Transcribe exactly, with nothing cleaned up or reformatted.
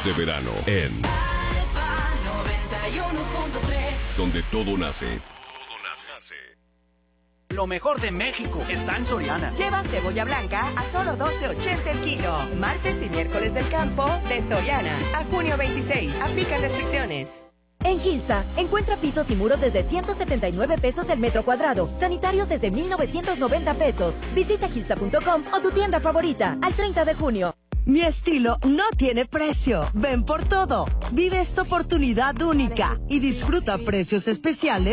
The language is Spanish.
de verano en Alfa noventa y uno punto tres, donde todo nace. Todo nace. Lo mejor de México está en Soriana. Lleva cebolla blanca a solo doce ochenta el kilo. Martes y miércoles del campo de Soriana. A junio veintiséis. Aplican restricciones. En Gilsa, encuentra pisos y muros desde ciento setenta y nueve pesos el metro cuadrado. Sanitarios desde mil novecientos noventa pesos. Visita gilsa punto com o tu tienda favorita al treinta de junio. Mi estilo no tiene precio. Ven por todo. Vive esta oportunidad única y disfruta precios especiales